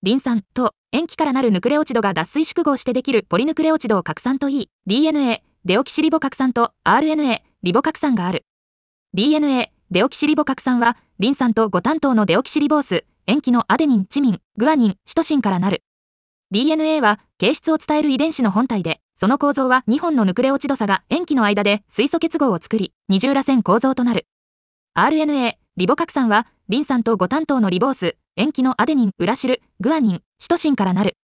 リン酸と塩基からなるヌクレオチドが脱水縮合してできるポリヌクレオチドを核酸といい、DNA、デオキシリボ核酸と RNA、リボ核酸がある。DNA、デオキシリボ核酸は、リン酸と5単糖のデオキシリボース、塩基のアデニン、チミン、グアニン、シトシンからなる。DNA は、形質を伝える遺伝子の本体で、その構造は2本のヌクレオチド差が塩基の間で水素結合を作り、二重らせん構造となる。RNA、リボ核酸は、リン酸と5単糖のリボース、塩基のアデニン、ウラシル、グアニン、シトシンからなる。